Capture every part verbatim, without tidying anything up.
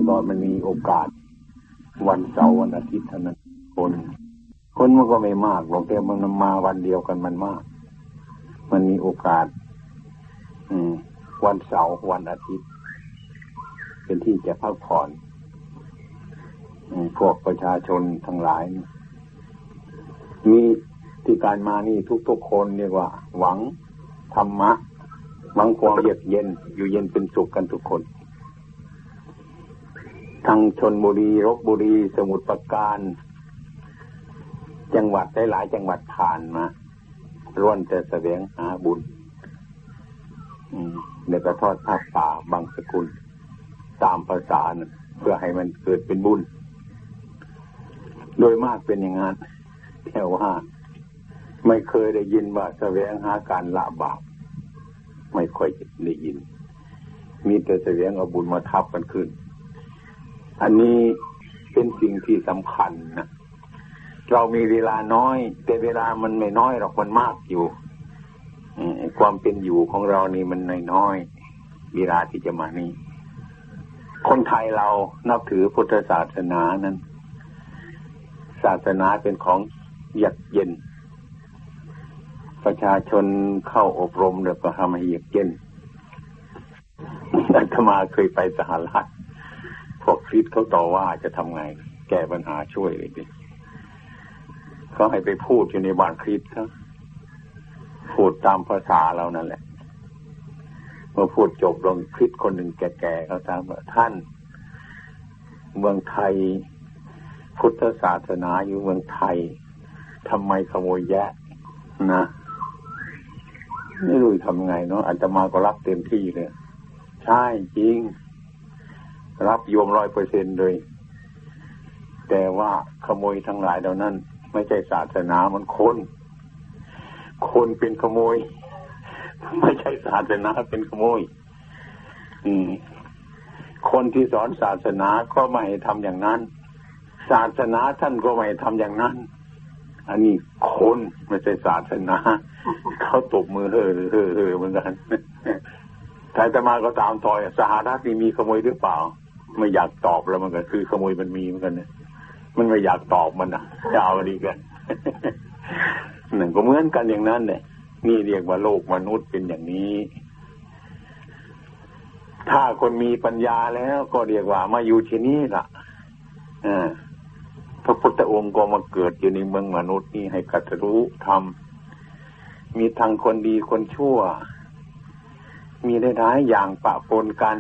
ว่ามันมีโอกาสวันเสาร์วันอาทิตย์เท่านั้นคนคนมันก็ไม่มากหรอกแต่มันมาวันเดียวกันมันมากมันมีโอกาสวันเสาร์วันอาทิตย์เป็นที่จะพักผ่อนพวกประชาชนทั้งหลายมีที่การมานี่ทุกๆคนเรียกว่าหวังธรรมะหวังความเยือกเย็นอยู่เย็นเป็นสุขกันทุกคนทั้งชลบุรีลพบุรีสมุทรปราการจังหวัดหลายๆจังหวัดผ่านมาล้วนแต่แสวงหาบุญเดี๋ยวก็ทอดผ้าป่าบางสกุลตามภาษานะเพื่อให้มันเกิดเป็นบุญโดยมากเป็นอย่างนั้นแต่ว่าไม่เคยได้ยินว่าแสวงหาการละบาปไม่ค่อยได้ยินมีแต่แสวงเอาบุญมาทับกันขึ้นอันนี้เป็นสิ่งที่สำคัญนะเรามีเวลาน้อยแต่เวลามันไม่น้อยหรอกมันมากอยู่ความเป็นอยู่ของเรานี่มันน้อยๆเวลาที่จะมานี่คนไทยเรานับถือพุทธศาสนานั้นศาสนาเป็นของเยือกเย็นประชาชนเข้าอบรมแล้วก็ทำให้เยือกเย็นอาตมาเคยไปสหรัฐพวกคริสต์เขาต่อว่าจะทำไงแก้ปัญหาช่วยเลยดิเขาให้ไปพูดอยู่ในบ้านคริสต์ครับพูดตามภาษาเรานั่นแหละเมื่อพูดจบลงคริสต์คนหนึ่งแก่ๆเขาถามว่าท่านเมืองไทยพุทธศาสนาอยู่เมืองไทยทำไมขโมยแยะนะไม่รู้ทำไงเนาะอาตมาก็รับเต็มที่เลยใช่จริงรับโยมร้อยเปอร์เซ็นต์เลยแต่ว่าขโมยทั้งหลายเหล่านั้นไม่ใช่ศาสนามันคนคนเป็นขโมยไม่ใช่ศาสนาเป็นขโมยอืมคนที่สอนศาสนาก็ไม่ให้ทำอย่างนั้นศาสนาท่านก็ไม่ทำอย่างนั้นอันนี้คนไม่ใช่ศาสนาเขาตบมือเฮ่อเฮ่อเฮ่อเหมือนกันถ้าจะมาก็ตามต่อยสหรัฐนี่มีขโมยหรือเปล่าไม่อยากตอบแล้วมันก็คือขโมยมันมีเหมือนกันเนี่ยมันไม่อยากตอบมันอ่ะจะเอาดีกันหนึ่งก็เหมือนกันอย่างนั้นเนี่ยนี่เรียกว่าโลกมนุษย์เป็นอย่างนี้ถ้าคนมีปัญญาแล้วก็เรียกว่ามาอยู่ที่นี่ล่ะอ่าพระพุทธองค์ก็มาเกิดอยู่ในเมืองมนุษย์นี่ให้กัตรู้ธรรมมีทั้งคนดีคนชั่วมีได้หลายอย่างปะปนกัน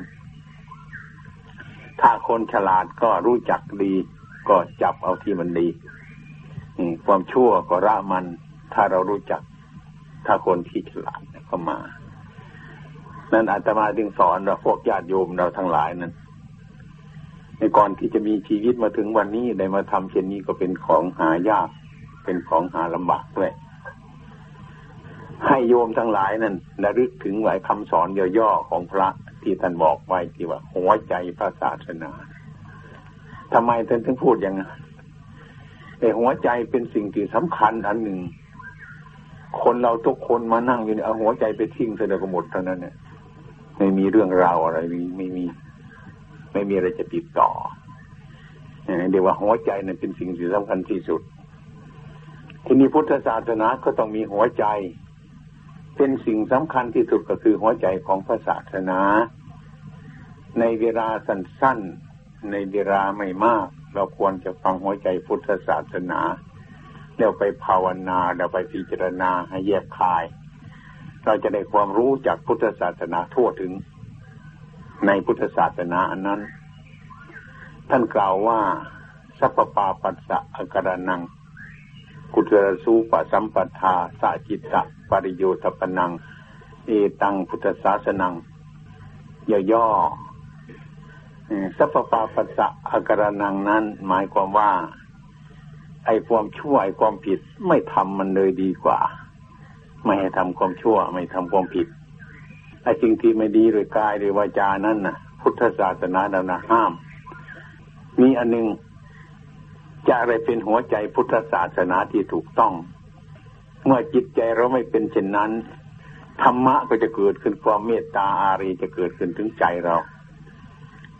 ถ้าคนฉลาดก็รู้จักดีก็จับเอาที่มันดีความชั่วก็ละมันถ้าเรารู้จักถ้าคนที่ฉลาดก็มานั่นอาตมาจึงสอนเราพวกญาติโยมเราทั้งหลายนั้นในก่อนที่จะมีชีวิตมาถึงวันนี้ได้มาทำเช่นนี้ก็เป็นของหายากเป็นของหาลำบากด้วยให้โยมทั้งหลายนั้นระลึกถึงไว้คำสอนย่อๆของพระที่ท่านบอกไว้ที่ว่าหัวใจพระศาสนาทำไมท่านถึงพูดอย่างนั้นไอ้หัวใจเป็นสิ่งที่สำคัญอันหนึ่งคนเราทุกคนมานั่งอยู่เนี่ยเอาหัวใจไปทิ้งเสียแล้วก็หมดเท่านั้นเนี่ยไม่มีเรื่องราวอะไรไม่มีไม่มีอะไรจะติดต่อเดี๋ยวว่าหัวใจนั้นเป็นสิ่งที่สำคัญที่สุดทีนี้พุทธศาสนาก็ต้องมีหัวใจเป็นสิ่งสำคัญที่สุดก็คือหัวใจของพระศาสนาในเวลาสั้นๆในเวลาไม่มากเราควรจะฟังหัวใจพุทธศาสนาแล้วไปภาวนาแล้วไปพิจารณาให้แยกคายเราจะได้ความรู้จากพุทธศาสนาทั่วถึงในพุทธศาสนาอันนั้นท่านกล่าวว่าสัพพปาปัสสะอาการนังกุศลสูปสัมปทาสะจิตตะปริโยทปนังเอตังพุทธศาสนังย่อๆสัพพปาปัสสะอาการนังนั้นหมายความว่าไอ้ความชั่วไอ้ความผิดไม่ทำมันเลยดีกว่าไม่ให้ทำความชั่วไม่ทำความผิดไอ้สิ่งที่ไม่ดีโดยกายโดยวาจานั้นน่ะพุทธศาสนาเรานะห้ามมีอันนึงจะอะไรเป็นหัวใจพุทธศาสนาที่ถูกต้องเมื่อจิตใจเราไม่เป็นเช่นนั้นธรรมะก็จะเกิดขึ้นความเมตตาอารีจะเกิดขึ้นถึงใจเรา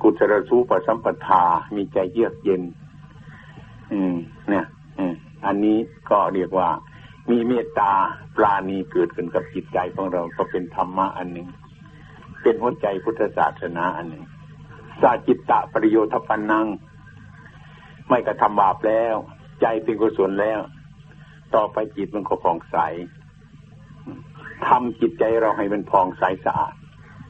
กุศลสูปสัมปทามีใจเยือกเย็นอืมเนี่ยอืมอันนี้ก็เรียกว่ามีเมตตาปราณีเกิดขึ้นกับจิตใจของเราก็เป็นธรรมะอันหนึ่งเป็นหัวใจพุทธศาสนาอันหนึ่งสาจิตตะปริโยทปันนังไม่กระทำบาปแล้วใจเป็นกุศลแล้วต่อไปจิตมันก็ผ่องใสทำจิตใจเราให้มันผ่องใสสะอาด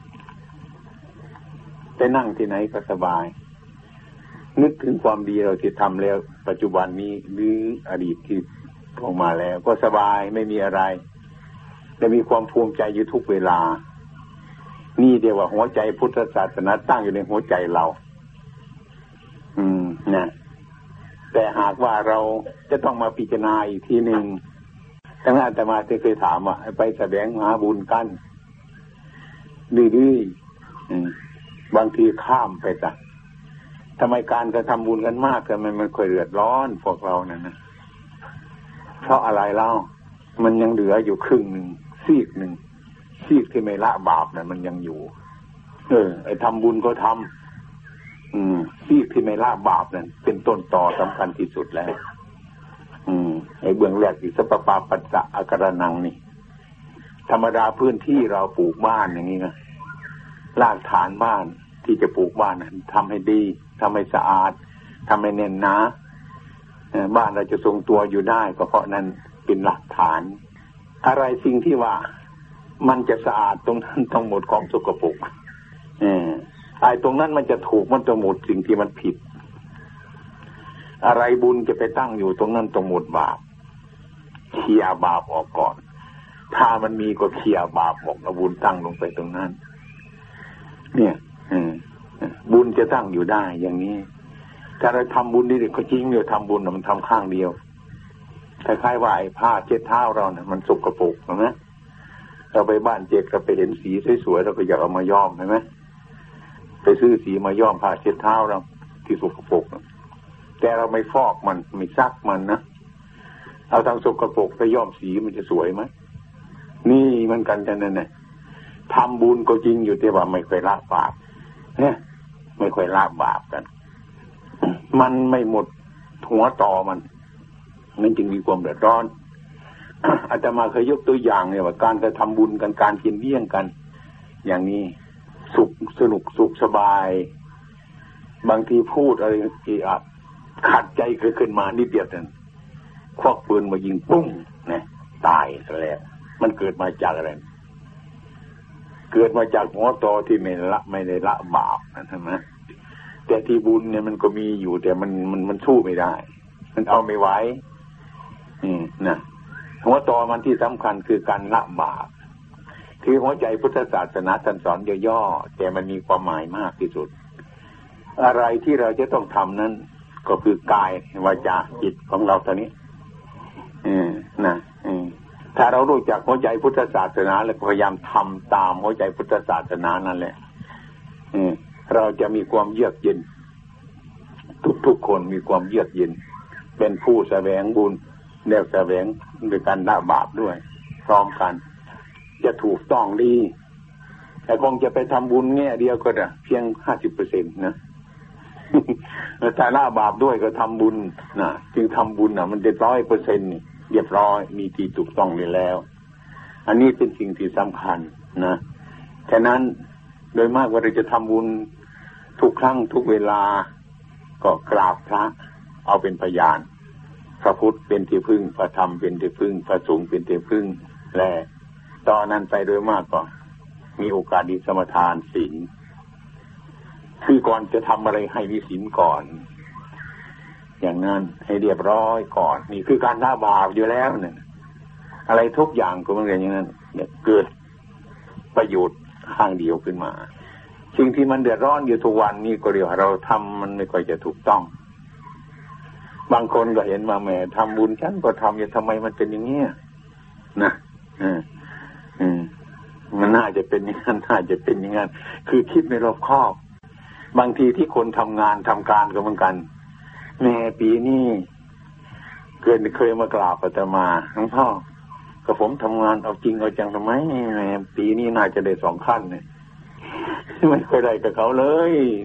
ไปนั่งที่ไหนก็สบายนึกถึงความดีเราที่ทำแล้วปัจจุบันนี้หรืออดีตที่ลงมาแล้วก็สบายไม่มีอะไรและมีความภูมิใจอยู่ทุกเวลานี่เดียวว่าหัวใจพุทธศาสนาตั้งอยู่ในหัวใจเราอืมนะแต่หากว่าเราจะต้องมาพิจารณาอีกทีหนึ่งทั้งอาตมาเคยถามว่าไปแสดงหาบุญกันดื้อบางทีข้ามไปจ้ะทำไมการกระทำบุญกันมากทำไมมันค่อยเดือดร้อนพวกเรานั่นนะเพราะอะไรเล่ามันยังเหลืออยู่ครึ่งหนึ่งซีกหนึ่งซีกที่ไม่ละบาปนั่นมันยังอยู่เออไอ้ทำบุญก็ทำอืมซีกที่ไม่ละบาปนั่นเป็นต้นต่อสำคัญที่สุดแล้วอืมไอ้เบื้องแรกที่สัพพะปัสสะอาการนังนี่ธรรมดาพื้นที่เราปลูกบ้านอย่างนี้นะรากฐานบ้านที่จะปลูกบ้านนั้นทำให้ดีทำให้สะอาดทำให้แน่นหนาบ้านเราจะทรงตัวอยู่ได้ก็เพราะนั้นเป็นหลักฐานอะไรสิ่งที่ว่ามันจะสะอาดตรงนั้นต้องหมดของสกปรกเออไอ้ตรงนั้นมันจะถูกมันจะหมดสิ่งที่มันผิดอะไรบุญจะไปตั้งอยู่ตรงนั้นต้องหมดบาปเคลียร์บาปออกก่อนถ้ามันมีก็เคลียร์บาปออกแล้วบุญตั้งลงไปตรงนั้นเนี่ยบุญจะตั้งอยู่ได้อย่างนี้ถ้าเราทำบุญนี่ก็จริงเนี่ยทำบุญมันทำข้างเดียวคล้ายๆว่าไอ้ผ้าเช็ดเท้าเราเนี่ยมันสกปรกเห็นไหมเราไปบ้านเจ็ดก็ไปเห็นสีสวยๆเราก็อยากเอามาย้อมเห็นไหมไปซื้อสีมาย้อมผ้าเช็ดเท้าเราที่สกปรกแต่เราไม่ฟอกมันไม่ซักมันนะเอาทางสกปรกไปย้อมสีมันจะสวยไหมนี่มันกันกันนั่นแหละทำบุญก็จริงอยู่แต่ว่าไม่ค่อยละบาปเนี่ยไม่ค่อยละบาปกันมันไม่หมดหัวต่อมันมันจึงมีความเดือดร้อนอาตมาเคยยกตัวอย่างเนี่ยว่าการกระทำบุญกันการกินเลี้ยงกันอย่างนี้สุขสนุกสุขสบายบางทีพูดอะไรที่อาจขัดใจขึ้นมานิดเดียวนั่นควักปืนมายิงปุ้งเนี่ยตายซะแล้วมันเกิดมาจากอะไรเกิดมาจากหัวต่อที่ไม่ละไม่ได้ละบาปนะใช่ไหมแต่ที่บุญเนี่ยมันก็มีอยู่แต่มันมันมันสู้ไม่ได้มันเอาไม่ไหวอืมนะหัวต่อมันที่สำคัญคือการละบาปคือหัวใจพุทธศาสนาท่านสอนย่อๆแต่มันมีความหมายมากที่สุดอะไรที่เราจะต้องทำนั้นก็คือกายวาจาจิตของเราตอนนี้อืมนะอืมถ้าเรารู้จักหัวใจพุทธศาสนาแล้วพยายามทำตามหัวใจพุทธศาสนานั่นแหละอืมเราจะมีความเยือกเย็นทุกๆคนมีความเยือกเย็นเป็นผู้แสวงบุญแล้วแสวงด้วยการละบาปด้วยพร้อมกันจะถูกต้องดีแต่คงจะไปทำบุญแง่เดียวก็ได้เพียงห้าสิบเปอร์เซ็นต์นะถ้าละบาปด้วยก็ทำบุญนะจึงทำบุญนะมันเด็ดร้อยเปอร์เซ็นต์เรียบร้อยมีที่ถูกต้องเลยแล้วอันนี้เป็นสิ่งที่สำคัญนะฉะนั้นโดยมากว่าเราจะทำบุญทุกครั้งทุกเวลาก็กราบพระเอาเป็นพยานพระพุทธเป็นที่พึ่งพระธรรมเป็นที่พึ่งพระสงฆ์เป็นที่พึ่งและตอนนั้นไปโดยมากก็มีโอกาสดีสมทานศีลคือก่อนจะทำอะไรให้มีศีลก่อนอย่างนั้นให้เรียบร้อยก่อนนี่คือการละบาปอยู่แล้วเนี่ยอะไรทุกอย่างก็เหมือนกันอย่างนั้นเนี่ยเกิดประโยชน์ข้างเดียวขึ้นมาสิ่งที่มันเดือดร้อนอยู่ทุกวันนี้ก็เรียกว่าเราทำมันไม่ค่อยจะถูกต้องบางคนก็เห็นมาแหมทำบุญฉันก็ทำอยู่ทำไมมันเป็นอย่างนี้นะอืมอืมมันน่าจะเป็นอย่างนั้นน่าจะเป็นอย่างนั้นคือคิดไม่รอบคอบบางทีที่คนทำงานทำการก็เหมือนกันแม่ปีนี้เกิดเคยมากราบอาตมาหลวงพ่อก็ผมทำงานเอาจริงเอาจังทำไมแม่ปีนี้น่าจะได้สองขั้นเนี่ยไม่เคยได้กับเขาเลย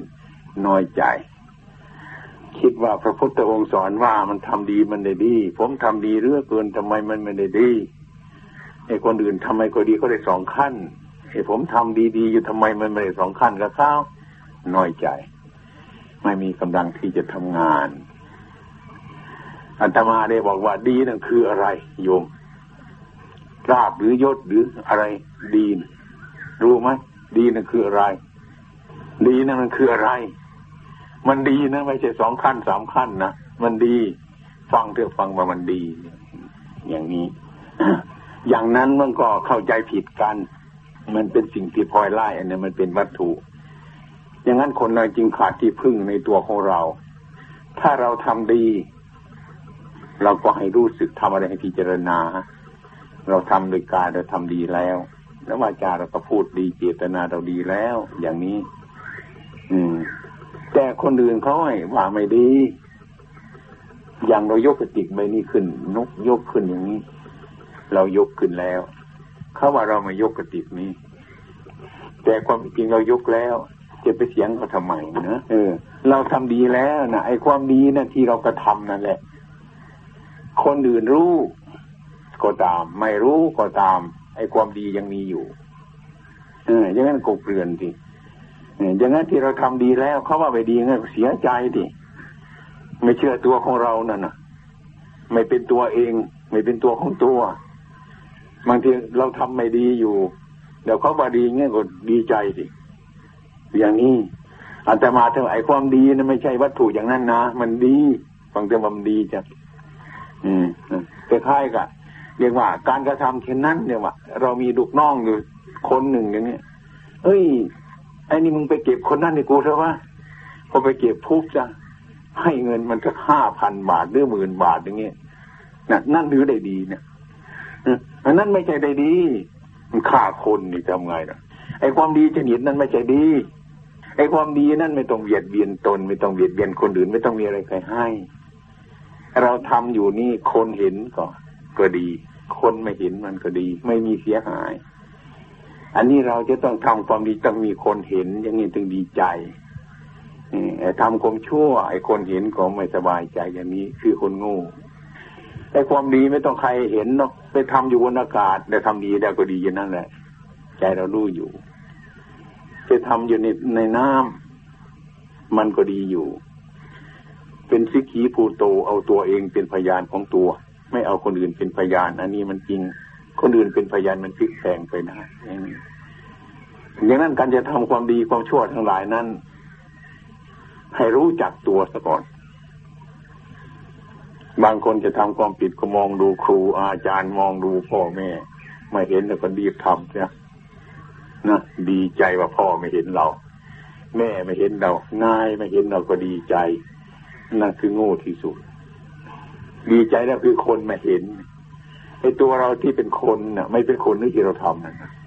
น้อยใจคิดว่าพระพุทธองค์สอนว่ามันทำดีมันได้ดีผมทำดีเรื่อเกินทำไมมันไม่ได้ดีไอ้คนอื่นทำไมก็ดีก็ได้สองขั้นไอ้ผมทำดีๆอยู่ทำไมมันไม่ได้สองขั้นกับเขาน้อยใจไม่มีกำลังที่จะทำงานอาตมาได้บอกว่าดีนั่นคืออะไรโยมลาภหรือยศหรืออะไรดีรู้ไหมดีนั่นคืออะไรดีนั่นมันคืออะไรมันดีนะไม่ใช่สองขั้นสามขั้นนะมันดีฟังเถอะฟังว่ามันดีอย่างนี้ อย่างนั้นมันก็เข้าใจผิดกันมันเป็นสิ่งที่พลอยไล่อันนี้มันเป็นวัตถุอย่างนั้นคนเราจึงขาดที่พึ่งในตัวของเราถ้าเราทำดีเราก็ให้รู้สึกทำอะไรให้พิจารณาเราทำโดยกายเราทำดีแล้วแล้ววาจาเราก็พูดดีเจตนาเราดีแล้วอย่างนี้อืมแต่คนอื่นเขาให้ว่าไม่ดีอย่างเรายกกระติกใบนี้ขึ้นนกยกขึ้นอย่างนี้เรายกขึ้นแล้วเขาว่าเราไม่ยกกระติกนี้แต่ความจริงเรายกแล้วจะไปเสียงเขาทำไมนะเออเราทำดีแล้วนะไอ้ความดีนะที่เรากระทำนั่นแหละคนอื่นรู้ก็ตามไม่รู้ก็ตามไอ้ความดียังมีอยู่เอออย่างนั้นกบเกลื่อนสิอย่างนั้นที่เราทำดีแล้วเขาว่าไม่ดีงั้นเสียใจดิไม่เชื่อตัวของเรานั่นน่ะไม่เป็นตัวเองไม่เป็นตัวของตัวบางทีเราทำไม่ดีอยู่เดี๋ยวเขาว่าดีงั้นก็ดีใจดิอย่างนี้อาตมาถึงไอ้ความดีนั้นไม่ใช่วัตถุอย่างนั้นนะมันดีฟังแต่ว่ามันดีจ้ะอืมแต่คล้ายกับเรียกว่าการกระทำเช่นนั้นเนี่ยว่าเรามีลูกน้องอยู่คนหนึ่งอย่างนี้เอ้ยไอ้นี่มึงไปเก็บคนนั้นให้กูเถอะวะพอไปเก็บปุ๊บจะให้เงินมันสักห้าพันบาทหรือหมื่นบาทอย่างเงี้ยนั่นนั่นหรือได้ดีเนี่ยอันนั้นไม่ใช่ได้ดีมันฆ่าคนนี่ทำไงล่ะไอ้ความดีชนิดนั้นไม่ใช่ดีไอ้ความดีนั่นไม่ต้องเบียดเบียนตนไม่ต้องเบียดเบียนคนอื่นไม่ต้องมีอะไรใครให้เราทำอยู่นี่คนเห็นก็ก็ดีคนไม่เห็นมันก็ดีไม่มีเสียหายอันนี้เราจะต้องทำความดีต้องมีคนเห็นอย่างนี้ถึงดีใจไอ้ทำความชั่วไอ้คนเห็นก็ไม่สบายใจอย่างนี้คือคนโง่ไอ้ความดีไม่ต้องใครเห็นเนาะไปทำอยู่บนอากาศแต่ทำดีได้ก็ดีอย่างนั้นแหละใจเรารู้อยู่ไปทำอยู่ในในน้ำมันก็ดีอยู่เป็นสิขีภูโตเอาตัวเองเป็นพยานของตัวไม่เอาคนอื่นเป็นพยานอันนี้มันจริงคนอื่นเป็นพยานมันพลิกแพลงไปนะอย่างนี้อย่างนั้นการจะทำความดีความชั่วทั้งหลายนั้นให้รู้จักตัวซะก่อนบางคนจะทำความผิดก็มองดูครูอาจารย์มองดูพ่อแม่ไม่เห็นแล้วก็รีบทำใช่ไหมนะดีใจว่าพ่อไม่เห็นเราแม่ไม่เห็นเรานายไม่เห็นเราก็ดีใจนั่นคือโง่ที่สุดดีใจแล้วคือคนไม่เห็นไอ้ตัวเราที่เป็นคนน่ะไม่เป็นคนที่เราทำนั่นนะ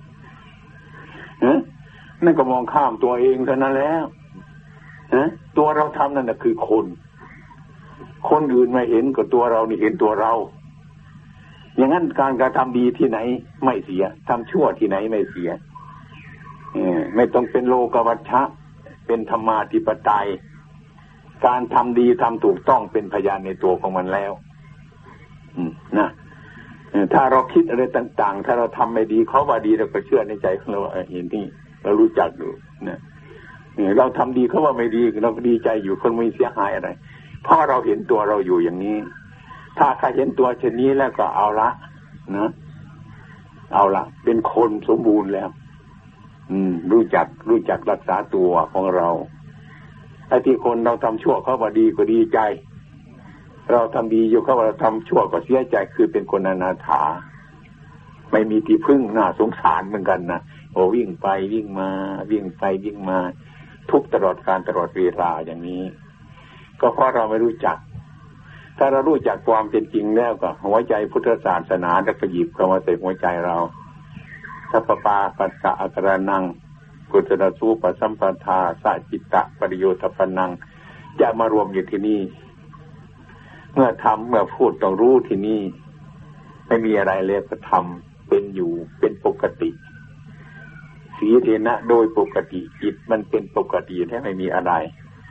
นั่นก็มองข้ามตัวเองเท่านั้นแล้วนะตัวเราทำนั่นน่ะคือคนคนอื่นไม่เห็นก็ตัวเรานี่เห็นตัวเราอย่างนั้นการกระทำดีที่ไหนไม่เสียทำชั่วที่ไหนไม่เสียไม่ต้องเป็นโลกวัชชะเป็นธรรมาธิปไตยการทำดีทำถูกต้องเป็นพยานในตัวของมันแล้วนะถ้าเราคิดอะไรต่างๆถ้าเราทำไม่ดีเขาว่าดีเราก็เชื่อในใจของเราเห็นนี่เรารู้จักดูนะเราทำดีเขาว่าไม่ดีเราก็ดีใจอยู่คนไม่เสียหายอะไรเพราะเราเห็นตัวเราอยู่อย่างนี้ถ้าใครเห็นตัวเช่นนี้แล้วก็เอาละนะเอาละเป็นคนสมบูรณ์แล้วอืมรู้จักรู้จักรักษาตัวของเราไอ้ที่คนเราทำชั่วเขาว่าดีก็ดีใจเราทำดีอยู่เขาว่าเราทำชั่วก็เสียใจคือเป็นคนอนาถาไม่มีที่พึ่งน่าสงสารเหมือนกันนะโอ้วิ่งไปวิ่งมาวิ่งไปวิ่งมาทุกตลอดการตลอดเวลาอย่างนี้ก็เพราะเราไม่รู้จักถ้าเรารู้จักความเป็นจริงแล้วก็หัวใจพุทธศาสนาจะกระยิบเข้ามาใส่หัวใจเราทัพปาปัสสะอักรนังกุศลสูปสัมปทาสัจจิตตปริโยทปนังจะมารวมอยู่ที่นี่เมื่อทำเมื่อพูดต้องรู้ที่นี่ไม่มีอะไรเลยก็ทำเป็นอยู่เป็นปกติสีเทนะโดยปกติจิตมันเป็นปกติแท้ไม่มีอะไร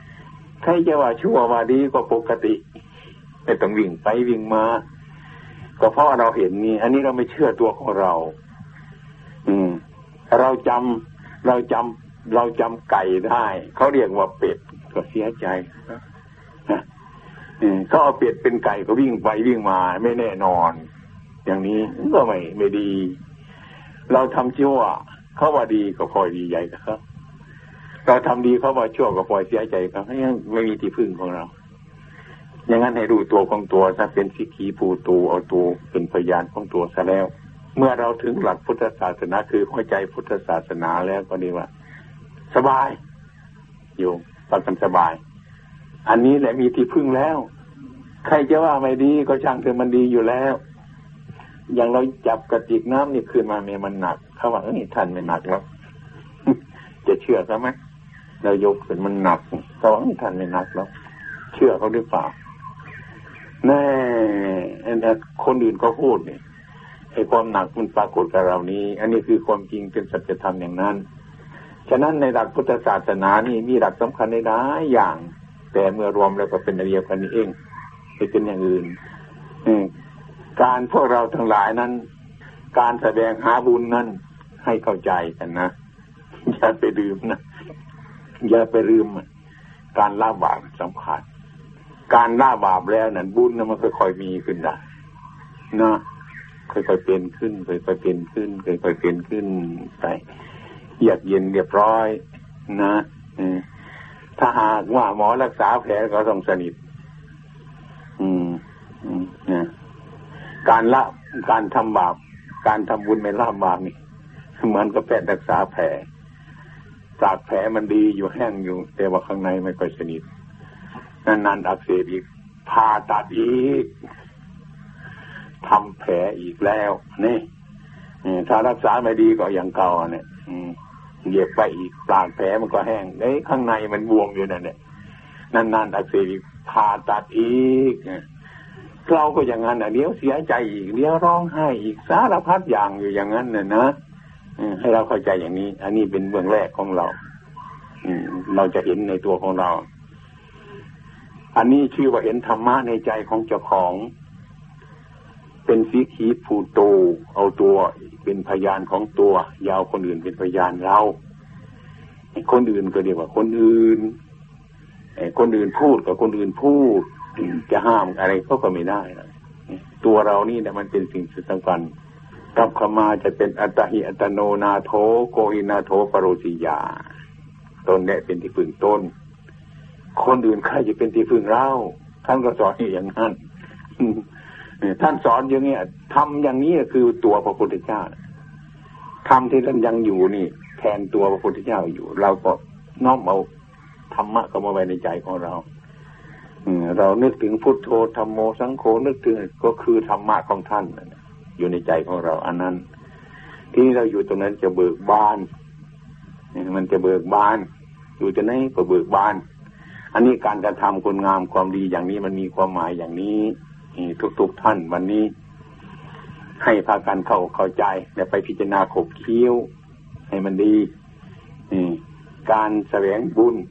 ใครจะว่าชั่วว่าดีก็ปกติไม่ต้องวิ่งไปวิ่งมาก็เพราะเราเห็นนี่อันนี้เราไม่เชื่อตัวของเราอืมเราจำเราจำเราจำไก่ได้เขาเรียกว่าเป็ดก็เสียใจนะเขาเอาเป็ดเป็นไก่ก็วิ่งไปวิ่งมาไม่แน่นอนอย่างนี้ก็ไม่ไม่ดีเราทำชั่วเขาว่าดีก็คอยดีใหญ่ครับเราทำดีเขาว่าชั่วก็ปล่อยเสียใจครับไม่มีที่พึ่งของเราอย่างนั้นให้รู้ตัวของตัวถ้าเป็นสิกขีภูตูเอาตัวเป็นพยานของตัวซะแล้วเมื่อเราถึงหลักพุทธศาสนาคือหัวใจพุทธศาสนาแล้วก็ดีว่าสบายอยู่ปักกันสบายอันนี้แหละมีที่พึ่งแล้วใครจะว่าไม่ดีก็ช่างเถอะมันดีอยู่แล้วอย่างเราจับกระติกน้ำนี่ขึ้นมาเนี่ยมันหนักเขาว่าเอ้ยท่านไม่หนักแล้ว จะเชื่อเขาไหมเรายกขึ้นมันหนักเขาว่าท่านไม่หนักแล้วเชื่อเขาหรือเปล่าแน่คนอื่นเขาพูดเนี่ยไอ้ความหนักมันปรากฏกับเรานี้อันนี้คือความจริงเป็นสัจธรรมอย่างนั้นฉะนั้นในหลักพุทธศาสนานี่มีหลักสำคัญในหลายอย่างแต่เมื่อรวมแล้วก็เป็นอันเดียวกันนี้เองไม่เป็นอย่างอื่นการพวกเราทั้งหลายนั้นการแสดงหาบุญนั้นให้เข้าใจกันนะอย่าไปลืมนะอย่าไปลืมการละบาปสำคัญการละบาปแล้วนั้นบุญนั้นมันค่อยๆมีขึ้นได้นะค่อยๆเป็นขึ้นค่อยๆเป็นขึ้นค่อยๆเป็นขึ้นไปเยือกเย็นเรียบร้อยนะถ้าหากว่าหมอรักษาแผลก็ต้องสนิทอืมอืมนะการละการทำบาปการทำบุญไม่ละบาปนี่เหมือนกับแพทย์รักษาแผลสาดแผลมันดีอยู่แห้งอยู่แต่ว่าข้างในไม่ค่อยสนิทนานๆอักเสบอีกผ่าตัดอีกทำแผลอีกแล้วนี่ถ้ารักษาไม่ดีก็อย่างเก่าเนี่ยเย็บไปอีกปลากแผลมันก็แห้งไอ้ข้างในมันบวมอยู่นั่นแหละนานๆอักเสบอีกผ่าตัดอีกเราก็อย่างนั้นอ่ะเดี๋ยวเสียใจอีกเดี๋ยวร้องไห้อีกสารพัดอย่างอยู่อย่างนั้นน่ะนะให้เราเข้าใจอย่างนี้อันนี้เป็นเบื้องแรกของเราเราจะเห็นในตัวของเราอันนี้ชื่อว่าเห็นธรรมะในใจของเจ้าของเป็นสีขีภูโตเอาตัวเป็นพยานของตัวยาวคนอื่นเป็นพยานเราคนอื่นก็เรียกว่าคนอื่นคนอื่นพูดกับคนอื่นพูดจะห้ามอะไรเขาก็ไม่ได้ตัวเรานี่เนี่ยมันเป็นสิ่งสำคัญกับขมาจะเป็นอัตตหิอัตโนนาโถโกหินาโถปโรสิยาตนเนี่ยเป็นที่พึ่งตนคนอื่นใครจะเป็นที่พึ่งเราท่านก็สอนอย่างนั้นท่านสอนอย่างนี้ทำอย่างนี้คือตัวพระพุทธเจ้าทำที่ท่านยังอยู่นี่แทนตัวพระพุทธเจ้าอยู่เราก็น้อมเอาธรรมะเข้ามาไว้ในใจของเราเรานึกถึงพุทโธธัมโมสังโฆนึกถึงก็คือธรรมะของท่านอยู่ในใจของเราอันนั้นที่เราอยู่ตรงนั้นจะเบิกบานมันจะเบิกบานอยู่จะไหนก็เบิกบานอันนี้การกระทำคุณงามความดีอย่างนี้มันมีความหมายอย่างนี้ทุกๆท่านวันนี้ให้พากันเข้าเข้าใจและไปพิจารณาขบเคี้ยวให้มันดีการแสวงบุญ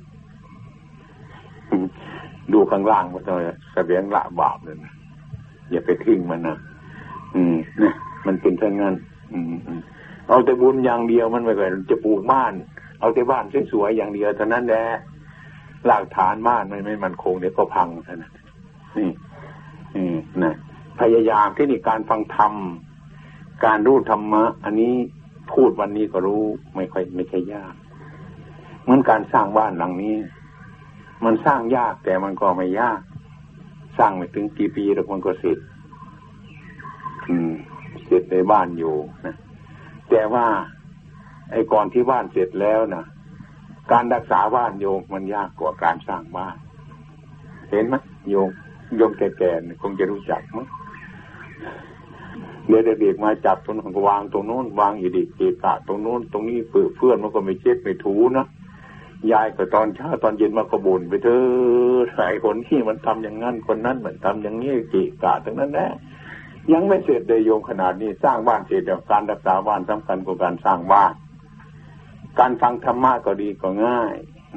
ดูข้างล่างว่าจะแสวงละบาปเลยนะอย่าไปทิ้งมันนะอืมนะมันเป็นเช่นนั้นอืมเอาแต่บุญอย่างเดียวมันไม่ไหวจะปลูกบ้านเอาแต่บ้านสวยๆอย่างเดียวเท่านั้นแหละหลักฐานบ้านมันไม่มั่นคงเดี๋ยวก็พังเท่านั้นนี่นี่นะพยายามที่นี่การฟังธรรมการรู้ธรรมะอันนี้พูดวันนี้ก็รู้ไม่ค่อยไม่ใช่ยากเหมือนการสร้างบ้านหลังนี้มันสร้างยากแต่มันก็ไม่ยากสร้างไม่ถึงกี่ปีแล้วมันก็เสร็จอืมเสร็จในบ้านอยู่นะแต่ว่าไอ้ก่อนที่บ้านเสร็จแล้วนะการรักษาบ้านโยมมันยากกว่าการสร้างบ้านเห็นไหมโยมโยมแก่ๆคงจะรู้จักมั้งเดี๋ยวเด็กๆมาจับตรงนั้นวางตรงโน้นวางอีดิเกะกะตรงโน้นตรงนี้เปื้อนเพื่อนมันก็ไม่เช็ดไม่ถูนะยายก็ตอนเช้าตอนเย็นมาก็บ่นไปเถอะหลายคนที่มันทำอย่างนั้นคนนั้นมันทำอย่างนี้เกะกะทั้งนั้นแหละยังไม่เสร็จเลยโยมขนาดนี้สร้างบ้านเสร็จแล้วการรักษาบ้านสำคัญกว่าการสร้างบ้านการฟังธรรมะก็ดีก็ง่ายนะ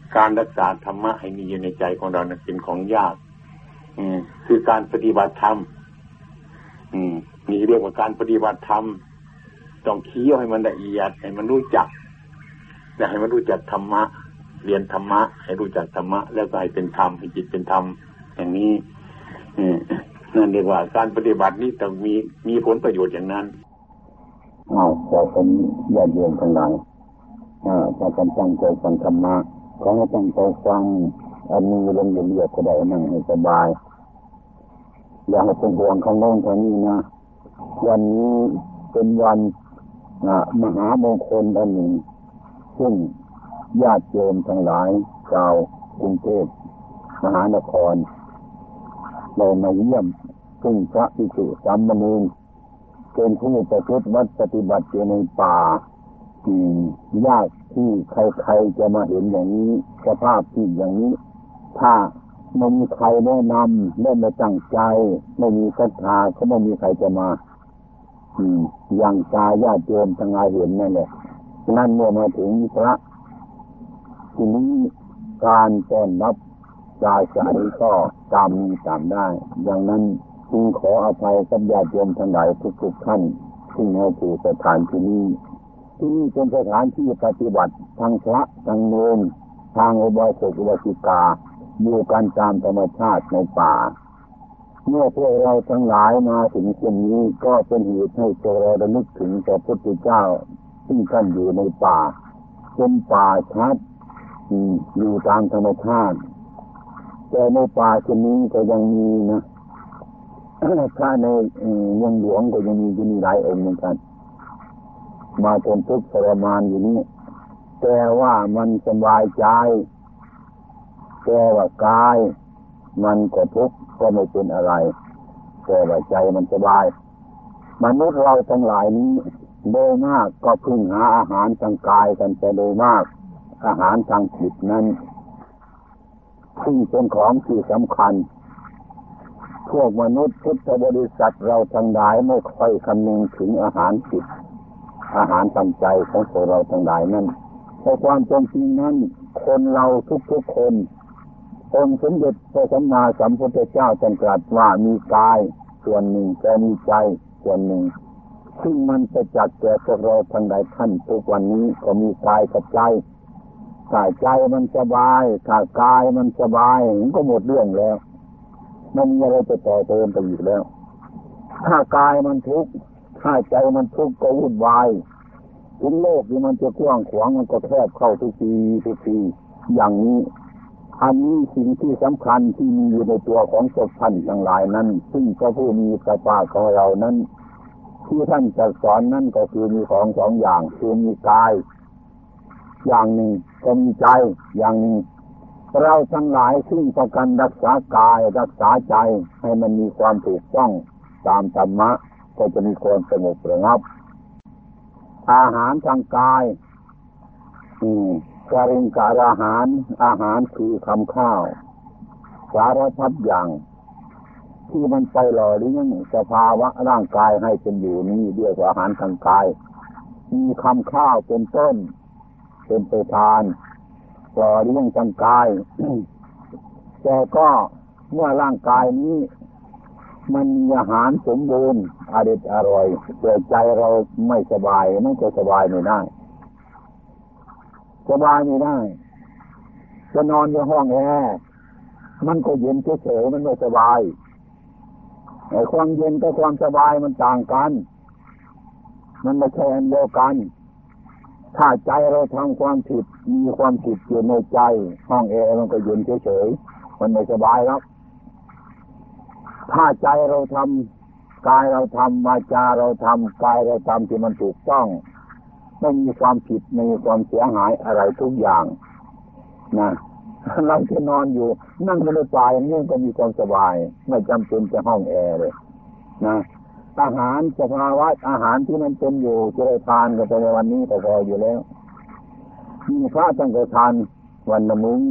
การรักษาธรรมะให้มีอยู่ในใจของเรานั้นเป็นของยากอืมคือการปฏิบัติธรรมอืมนี่เรียกว่าการปฏิบัติธรรมต้องเคี้ยวให้มันละเอียดให้มันรู้จักและให้มันรู้จักธรรมะเรียนธรรมะให้รู้จักธรรมะแล้วก็ให้เป็นธรรมให้จิตเป็นธรรมอย่างนี้อืมนั่นเรียกว่าการปฏิบัตินี้ต้องมีมีผลประโยชน์อย่างนั้นอ้าวพอเป็นญาติโยมทั้งหลายอ่าถ้ากันตั้งใจฟังธรรมะขอให้ตั้งใจฟังอันนี้ลงเรียบๆก็ได้นั่งให้สบายอย่าให้เป็นห่วงข้างโน้นข้างนี้นะวันนี้เป็นวันมหามงคลอันหนึ่งซึ่งญาติโยมทั้งหลายชาวกรุงเทพมหานครเรามาเยี่ยมซึ่งพระภิกษุสามเณรเป็นผู้ประพฤติวัดปฏิบัติอยู่ในป่ายากที่ใครๆจะมาเห็นอย่างนี้สภาพที่อย่างนี้ถ้าไม่มีใครแนะนำไม่มาตั้งใจไม่มีศรัทธาก็ไม่มีใครจะมาอืมอย่างตาญาติโยมทั้งหลายเห็นนั่นแหละนั่นเมื่อมาถึงพระทีนี้การต้อนรับปราศัยก็ตามมีตามได้อย่างนั้นจึงขออภัยกับญาติโยมทั้งหลายทุกๆท่านที่มาสู่สถานที่นี้ที่นี่เป็นสถานที่ปฏิบัติทางพระทางเนรทางอุบาสกอุบาสิกาอยู่กันตามธรรมชาติในป่าเมื่อพวกเราทั้งหลายมาถึงเช่นนี้ก็เป็นเหตุให้พวกเราได้นึกถึงพระพุทธเจ้าที่ท่านอยู่ในป่าเป็นป่าชัดอยู่ตามธรรมชาติแต่ในป่าเช่นนี้ก็ยังมีนะถ้าในเมืองหลวงก็ยังมีอยู่มีหลายองค์เหมือนกันมาทนทุกข์ทรมานอยู่นี่แต่ว่ามันสบายใจแต่ว่ากายมันก็ทุกข์ก็ไม่เป็นอะไรแต่ว่าใจมันสบายมนุษย์เราทั้งหลายนี้โดยมากก็พึ่งหาอาหารทางกายกันแต่โดยมากอาหารทางจิตนั้นซึ่งเป็นของที่สำคัญพวกมนุษย์พุทธบริษัทเราทั้งหลายไม่ค่อยคำนึงถึงอาหารจิตอาหารทางใจของพวกเราทั้งหลายนั้นในความเป็นจริงนั้นคนเราทุกๆคนองค์สมเด็จพระสัมมาสัมพุทธเจ้าตรัสว่ามีกายส่วนหนึ่งแต่มีใจส่วนหนึ่งซึ่งมันจะจัดแก่พวกเราทั้งหลายท่านทุกวันนี้ก็มีกายกับใจถ้าใจมันสบายถ้ากายมันสบายมันก็หมดเรื่องแล้วไม่มีอะไรจะต่อเติมไปอีกแล้วถ้ากายมันทุกข์ถ้าใจมันทุกข์ก็วุ่นวายถึงโลกที่มันจะกว้างขวางมันก็แคบเข้าทุกทีทุกทีอย่างนี้อันนี้สิ่งที่สำคัญที่มีอยู่ในตัวของศพท่านทั้งหลายนั้นซึ่งพระผู้มีพระภาคของเรานั้นที่ท่านจะสอนนั่นก็คือมีของสองอย่างคือมีกายอย่างหนึ่งก็มีใจอย่างหนึ่งเราทั้งหลายซึ่งประกันรักษากายรักษาใจให้มันมีความถูกต้องตามธรรมะก็จะมีความสงบระงับอาหารทางกายอืมการิงการอาหารอาหารคือคำข้าวสารพัดอย่างที่มันไปหล่อเลี้ยงสภาวะร่างกายให้เป็นอยู่นี้เรียกว่าอาหารทางกายมีคำข้าวเป็นต้นเป็นไปทานหล่อเลี้ยงทางกาย แต่ก็เมื่อร่างกายนี้มันมีอาหารสมบูรณ์อร่อยอร่อยแต่ใจเราไม่สบายมันก็สบายไม่ได้สบายไม่ได้จะนอนในห้องแอร์มันก็เย็นเฉยๆมันไม่สบายไอ้ความเย็นกับความสบายมันต่างกันมันไม่ใช่อันเดียวกันถ้าใจเราทำความผิดมีความผิดอยู่ในใจห้องแอร์มันก็เย็นเฉยๆมันไม่สบายหรอกถ้าใจเราทำกายเราทำวาจาเราทำกายเราทำที่มันถูกต้องไม่มีความผิดไม่มีความเสียหายอะไรทุกอย่างนะเราจะนอนอยู่นั่งในป่าอย่างนี้ก็มีความสบายไม่จำเป็นจะห้องแอร์เลยนะอาหารสภาวะอาหารที่มันเป็นอยู่จะได้ทานกันไปในวันนี้ก็พออยู่แล้วมีพระตั้งแต่ทานวันละมื้อ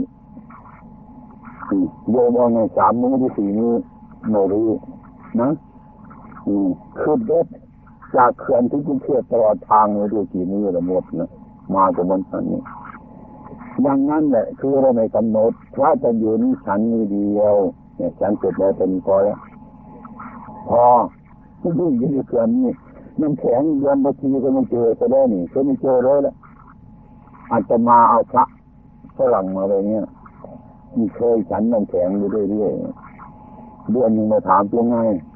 โยมเอาในสามมื้อที่สี่มื้อไม่รู้นะขึ้นรถจากเขื่อนที่กรุงเทพตลอดทางไม่รู้กี่มื้อละหมดนะมาจนวันนี้อย่างนั้นแหละคือเราไม่กำหนดเพราะจะอยู่นี่ฉันมีเดียวเนี่ยฉันเสร็จแล้วเป็นพอแล้วพอไม่ยุ่งยิ่งเกินนี่น้ำแข็งเดือนบางทีก็ไม่เจอก็ได้นี่ก็ไม่เจอเลยแล้วอาจจะมาเอาพระฝรั่งมาอะไรเงี้ยมีเคยฉันน้ำแข็งอยู่เรื่อยๆเดือนนึงมาถามเป็นไง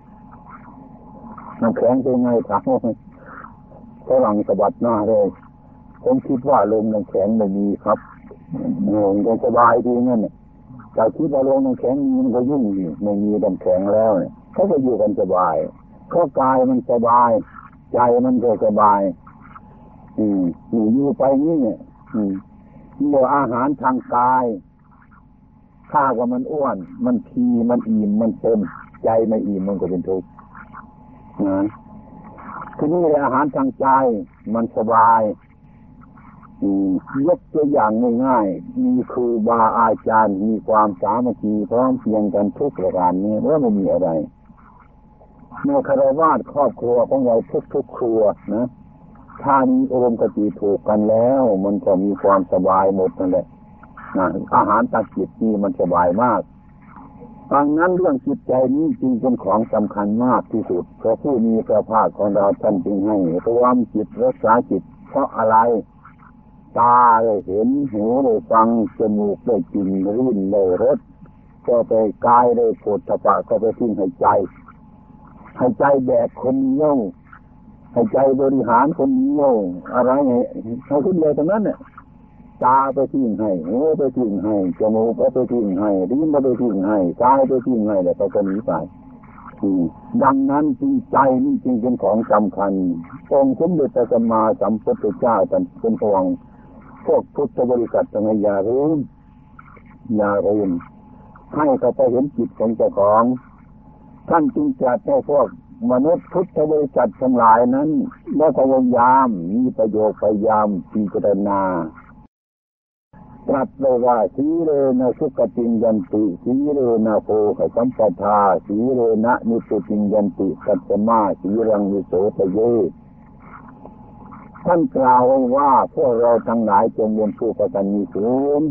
น้ำแข็งเป็นไงถามว่าฝรั่งสะบัดหน้าเลยผมคิดว่าลมน้ำแข็งไม่มีครับโง่ก็สบายดีงั้นเนี่ยแต่คิดว่าลมน้ำแข็งมันก็ยุ่งอยู่ไม่มีน้ำแข็งแล้วเนี่ยเขาก็อยู่กันสบายเพราะกายมันสบายใจมันก็สบายอืมอยู่ไปนี่เนี่ยอืมเมื่ออาหารทางกายข้าว่ามันอ้วนมันพีมันอิ่มมันเต็มใจไม่อิ่มมันก็เป็นทุกข์นะทีนี้อาหารทางใจมันสบายยกตัวอย่างง่ายๆมีครูบาอาจารย์มีความสามัคคีพร้อมเพรียงกันทุกประการนี้ว่าไม่มีอะไรในคารวะครอบครัวของเราทุกๆครัวนะถ้ามีอารมณ์กติถูกกันแล้วมันก็มีความสบายหมดนั่นแหละนะอาหารตาจิตนี่มันสบายมากดังนั้นเรื่องจิตใจนี้จริงเป็นของสำคัญมากที่สุดเพราะผู้มีพระภาคของเราท่านจึงให้ระวังจิตรักษาจิตเพราะอะไรตาได้เห็นหูได้ฟังจมูกได้กลิ่นลิ้นได้รสก็ไปกายได้โผฏฐัพพะก็ไปทิ้งให้ใจให้ใจแบกคนเดียวให้ใจบริหารคนเดียวอะไรไงเขาขึ้นเลยตรงนั้นเนี่ยตาไปทิ้งให้หูไปทิ้งให้จมูกไปทิ้งให้ลิ้นไปทิ้งให้กายไปทิ้งให้แล้วก็หนีไปดังนั้นจริงใจนี่จริงเป็นของสำคัญองค์สมเด็จพระสัมมาสัมพุทธเจ้าท่านเป็นห่วงพวกพุทธบริษัททั้งหลายอย่าลืมอย่าลืมให้เขาไปเห็นจิตของเจ้าของท่านจึงจัดให้พวกมนุษย์พุทธบริษัททั้งหลายนั้นได้พยายามมีประโยชน์พยายามพิจารณาตรัสเลยว่าสีเรนะสุขติยันติสีเรนะโภคสัมปทาสีเรนะนิพพิยันติกัจจมาสีรังวิโสทะเยท่านกล่าวว่าพวกเราทั้งหลายจงเป็นผู้ประกันมีศีล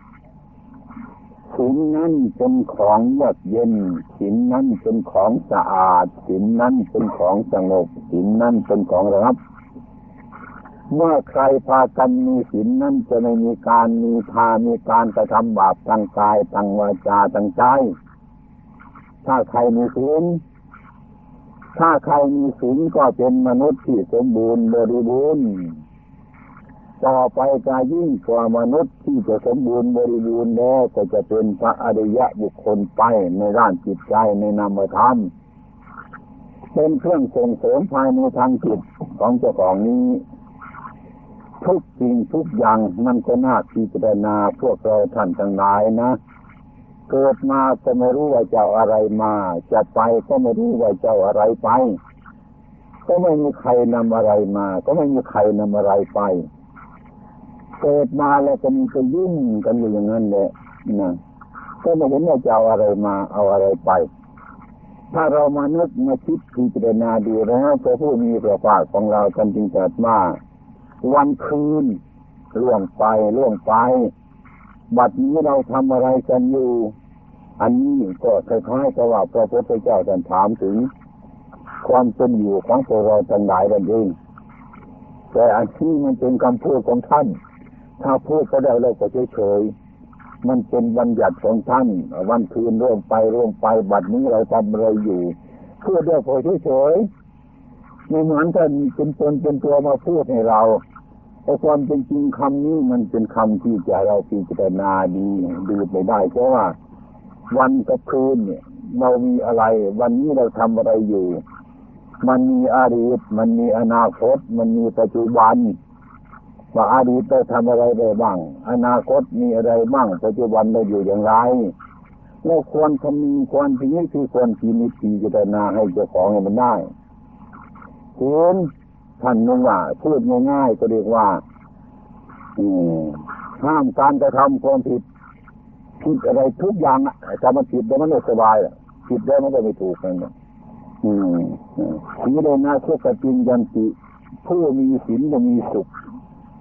ศีลนั้นเป็นของเยือกเย็นศีลนั้นเป็นของสะอาดศีลนั้นเป็นของสงบศีลนั้นเป็นของระงับเมื่อใครพากันมีศีลนั้นจะไม่มีการมีทามีการกระทำบาปทางกายทางวาจาทางใจถ้าใครมีศีลถ้าใครมีศีลก็เป็นมนุษย์ที่สมบูรณ์บริบูรณ์ต่อไปจะยิ่งกว่ามนุษย์ที่จะสมบูรณ์บริบูรณ์แล้วก็จะเป็นพระอริยะบุคคลไปในด้านจิตใจในนามธรรมเป็นเครื่องส่งเสริมภายในทางจิตของเจ้าของนี้ทุกสิ่งทุกอย่างมันก็น่าพิจารณาพวกเราท่านทั้งหลายนะเกิดมาก็ไม่รู้ว่าเจ้าอะไรมาจะไปก็ไม่รู้ว่าเจ้าอะไรไปก็ไม่มีใครนำอะไรมาก็ไม่มีใครนำอะไรไปเกิดมาแล้วก็มีก็ยุ่งกันอยู่อย่างนั้นแหละนะก็ไม่เห็นว่าจะเอาอะไรมาเอาอะไรไปถ้าเรามานึกมาคิดพิจารณาดูแล้วพระผู้มีพระภาคของเราท่านจึงตรัสว่าวันคืนล่วงไปล่วงไปบัดนี้เราทำอะไรกันอยู่อันนี้ก็คล้ายๆกับว่าพระพุทธเจ้าท่านถามถึงความเป็นอยู่ของพวกเราทั้งหลายนั่นเองแต่อันที่มันเป็นคำพูดของท่านถ้าพูดก็ได้แล้วก็เฉยๆมันเป็นบัญญัติของท่านวันคืนล่วงไปล่วงไปบัดนี้เราทำอะไรอยู่เพื่อเดียวพอเฉยๆไม่เหมือนท่านเป็นตนเป็นตัวมาพูดให้เราแต่ความเป็นจริงคำนี้มันเป็นคำที่จะเราพิจารณาดีดูไปได้เพราะว่าวันกับคืนเนี่ยเรามีอะไรวันนี้เราทำอะไรอยู่มันมีอดีตมันมีอนาคตมันมีปัจจุบันว่าอดีตเราทำอะไรได้บ้างอนาคตมีอะไรบ้างปัจจุบันเราอยู่อย่างไรเราควรคำนึงควรพิจารณาคือควรพินิจพิจารณาให้เจ้าของให้มันได้คุณท่านนึกว่าพูดง่ายๆก็เรียกว่าห้ามการกระทำความผิดผิดอะไรทุกอย่างอ่ะถ้ามันผิดแล้วมันไม่สบายผิดแล้วมันก็ไม่ถูกนั่นแหละอืมสีเลยนะเพื่อกระจิงยันติผู้มีศีลจะมีสุข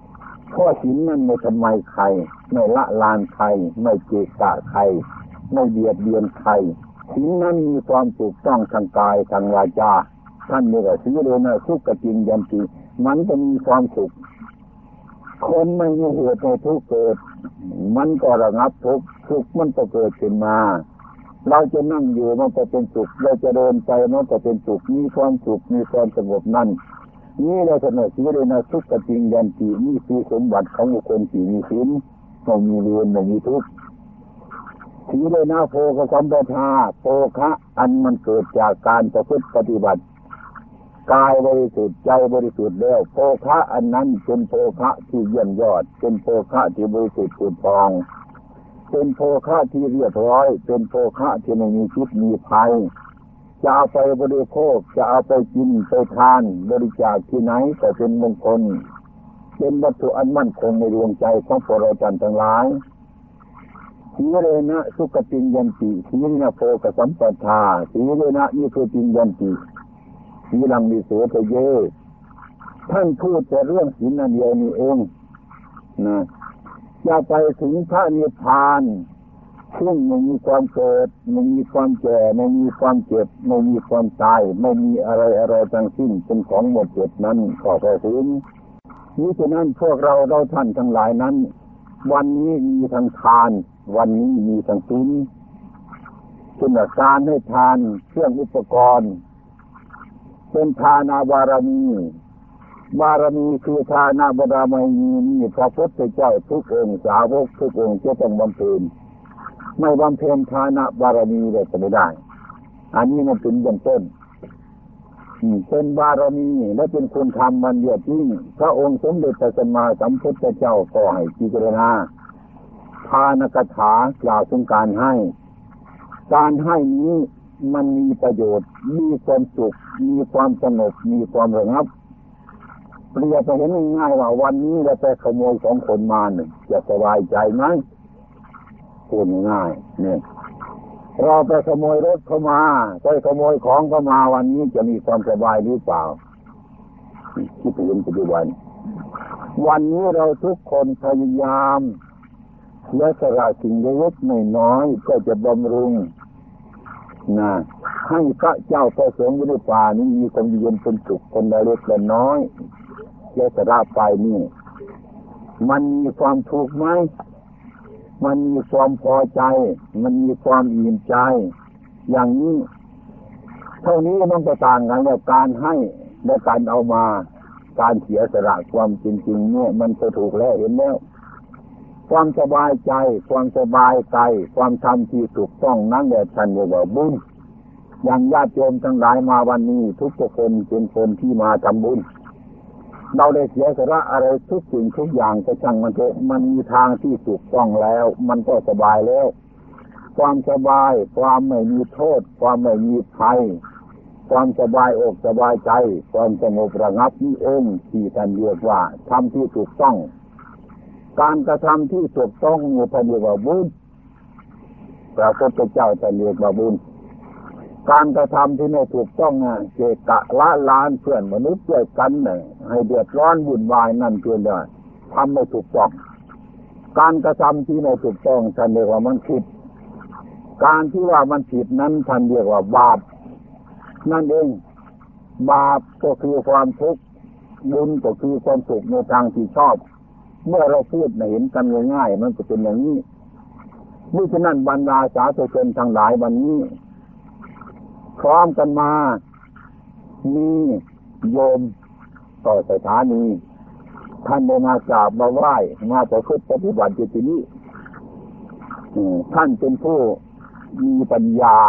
เพราะศีลนั้นไม่ทำไมใครไม่ละลานใครไม่เกะกะใครไม่เบียดเบียนใครศีลนั้นมีความถูกต้องทางกายทางวาจาท่านเรียกว่าศีลนะสุขจริงยันติมันจะมีความสุขคนไม่มีเหตุในทุกข์เกิดมันก็ระงับทุกข์ทุกข์มันก็เกิดขึ้นมาเราจะนั่งอยู่มันก็เป็นสุขเราจะเดินไปมันก็เป็นสุขมีความสุขมีความสงบนั่นนี่เราจะเนี่ยศีลนะสุขจริงยันตินี่คือสมบัติของบุคคลที่มีศีลไม่มีเวรไม่มีทุกข์ศีลนะโภคสัมปทาโภคะอันมันเกิดจากการประพฤติปฏิบัติกายบริสุทธิ์ใจบริสุทธิ์แล้วโภคะอันนั้นเป็นโภคะที่เยี่ยมยอดเป็นโภคะที่บริสุทธิ์ผุดพองเป็นโภคะที่เรียบร้อยเป็นโภคะที่ไม่มีพิษมีภัยจะเอาไปบริโภคจะเอาไปกินไปทานบริจาคที่ไหนก็เป็นมงคลเป็นวัตถุอันมั่นคงในดวงใจของพวกเราท่านทั้งหลายศีลนะสุขจริงยันติศีลนะโภคสัมปทาศีลนะนี่คือจริงยันติศีลังวิโสทะเยท่านพูดแต่เรื่องศีลอันเดียวนี้เองนะอย่าไปถึงพระนิพพานซึ่งไม่มีความเกิดไม่มีความแก่ไม่มีความเจ็บไม่มีความตายไม่มีอะไรอะไรทั้งสิ้นเป็นของหมดจดนั้นก็ไปถึงนี้ฉะนั้นพวกเราเราท่านทั้งหลายนั้นวันนี้มีทั้งทานวันนี้มีทั้งศีลเป็นการให้ทานเครื่องอุปกรณ์เป็นทานาบารมีบารมีคือทานาบารมีนี่พระพุทธเจ้าทุกองค์สาวกทุกองค์จะต้องบำเพ็ญไม่บำเพ็ญทานาบารมีเลยจะไม่ได้อันนี้มันเป็นเบื้องต้นเป็นบารมีและเป็นคุณธรรมมันเยอะยิ่งพระองค์สมเด็จพระสัมมาสัมพุทธเจ้าก็ให้พิจารณาทานกถากล่าวถึงการให้การให้นี้มันมีประโยชน์มีความสุขมีความสงบมีความระงับเปรียบไปเห็นง่ายๆว่าวันนี้เราไปขโมยของคนมาหนึ่งจะสบายใจไหมพูดง่ายเนี่ยเราไปขโมยรถเข้ามาไปขโมยของเข้ามาวันนี้จะมีความสบายหรือเปล่าคิดถึงปัจจุบันวันนี้เราทุกคนพยายามและสละสิ่งเล็กๆน้อยๆก็จะบำรุงนะให้พระเจ้าพระสงฆ์ในป่านี้มีความเย็นเป็นสุขคนละเล็กละน้อยและสละไปนี่มันมีความทุกข์ไหมมันมีความพอใจมันมีความอิ่มใจอย่างนี้เท่านี้มันก็ต่างกันว่าการให้และการเอามาการเสียสละความจริงๆเนี่ยมันก็ถูกแล้วเห็นแล้วความสบายใจความสบายใจความทำที่ถูกต้องนั้นแหละท่านเรียกว่าบุญอย่างญาติโยมทั้งหลายมาวันนี้ทุกคนเป็นคนที่มาทำบุญเราได้เสียสละอะไรทุกสิ่งทุกอย่างก็ช่างมันเถอะมันมีทางที่ถูกต้องแล้วมันก็สบายแล้วความสบายความไม่มีโทษความไม่มีภัยความสบายอกสบายใจความสงบระงับนี่เองที่ท่านเรียกว่าทำที่ถูกต้องการกระทำที่ถูกต้องนี่ท่านเรียกว่าบุญพระพุทธเจ้าท่านเรียกว่าบุญการกระทำที่ไม่ถูกต้องนะเกะกะละลานเพื่อนมนุษย์ด้วยกันเนี่ยให้เดือดร้อนวุ่นวายนั่นเพียงแต่ทำไม่ถูกต้องการกระทำที่ไม่ถูกต้องท่านเรียกว่ามันผิดการที่ว่ามันผิดนั้นท่านเรียกว่าบาปนั่นเองบาปก็คือความทุกข์บุญก็คือความสุขในทางที่ชอบเมื่อเราพูดเห็นกันง่ายๆมันก็เป็นอย่างนี้มิฉะนั้นบรรดาสาธุชนทั้งหลายวันนี้พร้อมกันมามีโยมต่อสถานีท่านได้มากราบมาไหว้มาประพฤติปฏิบัติอยู่ที่นี้ท่านเป็นผู้มีปัญญา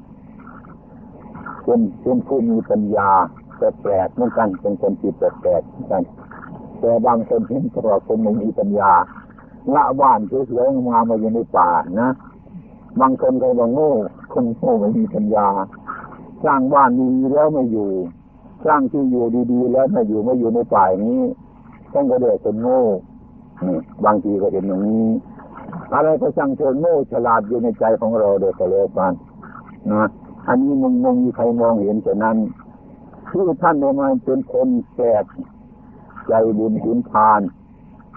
เป็นเป็นผู้มีปัญญาแปลกๆเหมือนกันเป็นคนจิตแปลกๆเหมือนกันแต่บางคนเห็นว่าคนไม่มีปัญญาละบ้านสวยๆมามาอยู่ในป่านะบางคนก็บอกโง่คนโง่ไม่มีปัญญาสร้างบ้านดีแล้วไม่อยู่สร้างที่อยู่ดีๆแล้วไม่อยู่ไม่อยู่ในป่านี้ต้องก็เดือดคนโง่บางทีก็เห็นอย่างนี้อะไรก็ช่างเถิดโง่ฉลาดอยู่ในใจของเราเดี๋ยวก็เลยกันนะอันนี้มึงมึงมีใครมองเห็นฉะนั้นคือท่านเนี่ยมันเป็นคนแก่ใจบุญขุนทาน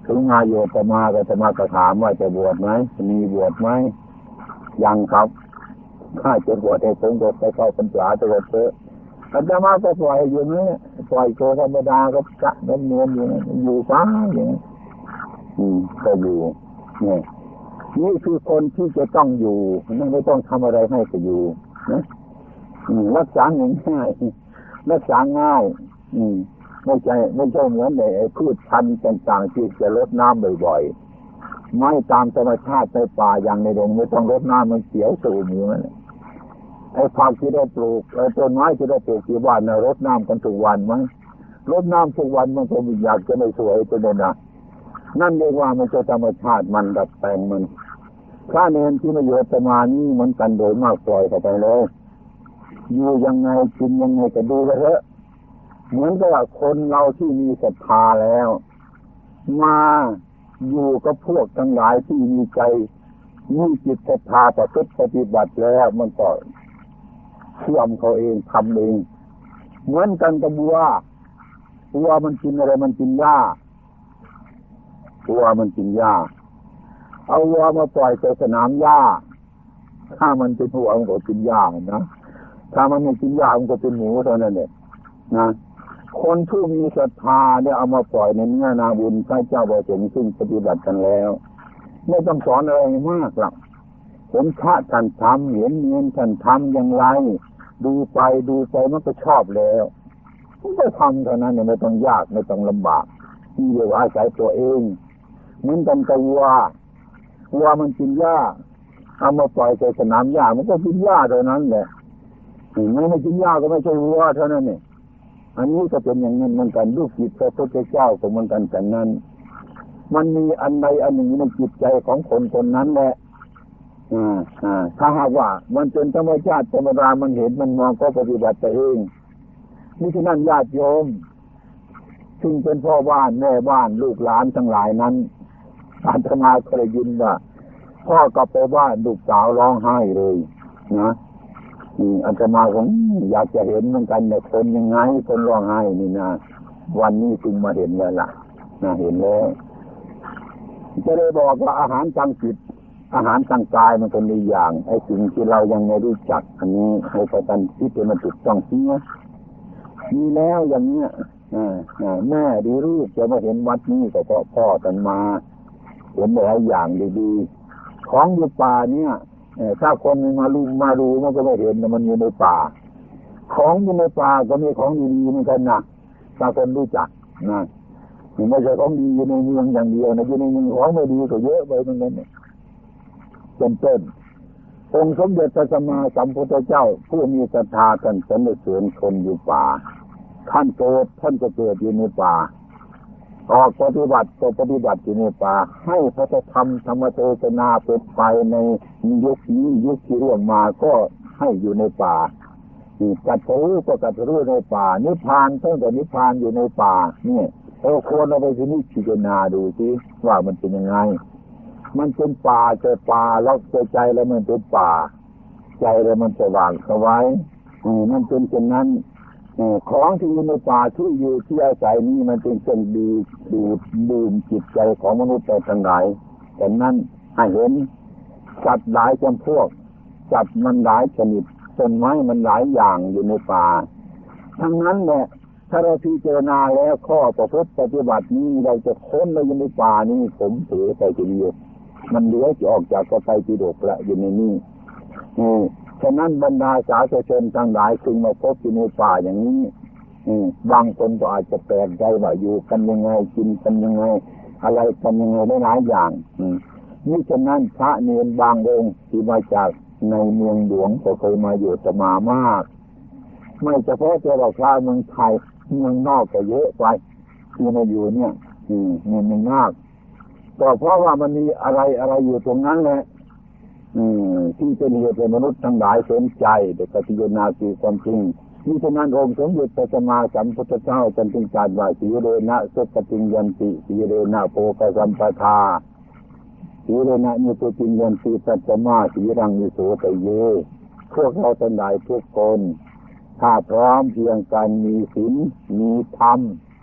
ถึงมาโยตมาก็จะมาถามว่าจะบวชไหมมีบวชไหมยังครับข้าจะบวชให้ผมก็ไปเข้าพรรษาจะบวชเถอะอาตมาก็ปล่อยอยู่นี่ปล่อยโตธรรมดาก็กะเงินเงินอยู่อยู่ฟ้าอย่างนี้อืมก็อยู่เนี่ยนี่คือคนที่จะต้องอยู่นั่นไม่ต้องทำอะไรให้ก็อยู่นะรักษาง่ายๆรักษาง่ายอืมไม่ใช่ไม่ใช่เหมือนไอ้พืชพันธุ์ต่างๆที่จะรดน้ำบ่อยๆไม่ตามธรรมชาติในป่าอย่างในดงไม่ต้องรดน้ำมันเขียวสูงอยู่นั่นแหละไอ้ผักที่ได้ปลูกไอ้ต้นไม้ที่ได้ปลูกที่บ้านนะรดน้ำกันทุกวันมั้งรดน้ำทุกวันมันก็อยากจะไม่สวยจะเลยนะนั่นเรียกว่ามันจะธรรมชาติมันดัดแปลงมันพระเนรที่มาอยู่ประมาณนี้เหมือนกันโดยมากปล่อยไปเลยอยู่ยังไงกินยังไงก็ดูไปเถอะเหมือนกับคนเราที่มีศรัทธาแล้วมาอยู่กับพวกทั้งหลายที่มีใจมีจิตศรัทธาประพฤติปฏิบัติแล้วมันก็เชื่อมเขาเองทำเองเหมือนกันกับวัววัวมันกินอะไรมันกินหญ้าวัวมันกินหญ้าเอาวัวมาปล่อยในสนามหญ้าถ้ามันเป็นวัวมันก็กินหญ้านะถ้ามันไม่กินหญ้ามันก็เป็นหมูเท่านั้นเองนะคนผู้มีศรัทธาเนี่ยเอามาปล่อยในเนื้อนาบุญพระเจ้าประสงค์ซึ่งปฏิบัติกันแล้วไม่ต้องสอนอะไรมากหรอกเห็นพระท่านทำเห็นเนียนท่านทำอย่างไรดูไปดูไปมันก็ชอบแล้วมันก็ทำเท่านั้นเนี่ยไม่ต้องยากไม่ต้องลำบากที่เรียกว่าอาศัยตัวเองเหมือนกันกับวัววัวมันกินหญ้าเอามาปล่อยในสนามหญ้ามันก็กินหญ้าเท่านั้นแหละไม่ไม่กินหญ้าก็ไม่ใช่วัวเท่านั้นเนี่ยอันนี้ก็เป็นอย่างนั้นเหมือนกันลูกจิตพระพุทธเจ้าก็เหมือนกันแต่นั้นมันมีอันใดอันหนึ่งในจิตใจของคนคนนั้นแหละอ่าอ่าถ้าหากว่ามันเป็นธรรมชาติธรรมดามันเห็นมันมองก็ปฏิบัติเองนี่ฉะนั้นญาติโยมซึ่งเป็นพ่อบ้านแม่บ้านลูกหลานทั้งหลายนั้นอาตมาเคยยินว่าพ่อกลับไปบ้านลูกสาวร้องไห้เลยนะนี่อาตมาผมอยากจะเห็นเหมือนกันเนี่ยคนยังไงคนร้องไห้นี่นะวันนี้จึงมาเห็นแล้วล่ะนะเห็นแล้วจะได้บอกว่าอาหารทางจิตอาหารทางกายมันเป็นอีกอย่างไอ้สิ่งที่เรายังไม่รู้จักอันนี้ให้ประกันคิดให้มันถูกต้องเสียมีแล้วอย่างเนี้ยแม่ดีรู้จะมาเห็นวัดนี้ก็เพราะพ่อท่านมาเห็นหลายอย่างดีๆของอยู่ป่าเนี่ยถ้าคนมาลูมาดูมันก็ไม่เห็นแต่มันอยู่ในป่าของอยู่ในป่าก็มีของดีๆเหมือนกันนะถ้าคนรู้จักนะไม่ใช่ของดีอยู่ในเมืองอย่างเดียวนะอยู่ในเมืองของไม่ดีก็เยอะไปเหมือนกันเนี่ยเป็นต้นองค์สมเด็จพระสัมมาสัมพุทธเจ้าผู้มีศรัทธาท่านสรรเสริญคนอยู่ป่าท่านเกิดท่านก็เกิดอยู่ในป่าออกปฏิบัติก็ปฏิบัติอยู่ในป่าให้พระธรรมธรรมเทศนาเป็นไปในยุคนี้ยุคที่ร่วงมาก็ให้อยู่ในป่ากัดรู้ก็กัดรู้ในป่านิพพานตั้งแต่นิพพานอยู่ในป่าเนี่ยเราควรเอาไปที่นี่พิจารณาดูสิว่ามันเป็นยังไงมันเป็นป่าใจป่าแล้วใจใจแล้วมันเป็นป่าใจแล้วมันสว่างสวายมันเป็นเช่นนั้นของที่อยู่ในป่าที่อยู่ที่อาศัยนี้มันเป็นเครื่องดีดูดดื่มจิตใจของมนุษย์ทั้งหลายแต่นั้นให้เห็นสัตว์หลายจำพวกสัตว์มันหลายชนิดต้นไม้มันหลายอย่างอยู่ในป่าทั้งนั้นแหละถ้าเราพิจารณาแล้วข้อประพฤติปฏิบัตินี้เราจะค้นเราอยู่ในป่านี้ผมถือไปทีเดียวมันเหลือจะออกจากกระไตรปิฎกละอยู่ในนี้ฉะนั้นบรรดาสาธุชนทั้งหลายจึงมาพบอยู่ในป่าอย่างนี้บางคนก็อาจจะแปลกใจว่าอยู่กันยังไงกินกันยังไงอะไรกันยังไงหลายอย่างนี่ฉะนั้นพระเนรบางองค์ที่มาจากในเมืองหลวงก็เคยมาอยู่สมามากไม่เฉพาะแต่ว่าพระเมืองไทยเมืองนอกก็เยอะไปที่มาอยู่เนี่ยอืมเมืองนอกก็เพราะว่ามันมีอะไรอะไรอยู่ตรงนั้นแหละที่เป็นเหตุให้มนุษย์ทั้งหลายสนใจแต่ปฏิญาณคือความจริงนี่ฉะนั้นองค์สมเด็จพระสัมมาสัมพุทธเจ้าท่านจึงตรัสว่าสีเรนะสุปฏิญญันติสีเรนะโภคสัมปทาสีเรนะนิสุติญญันติสัจจมาสีรังนิโสตเยพวกเราทั้งหลายทุกคนถ้าพร้อมเพียงกันมีศีลมีธรรม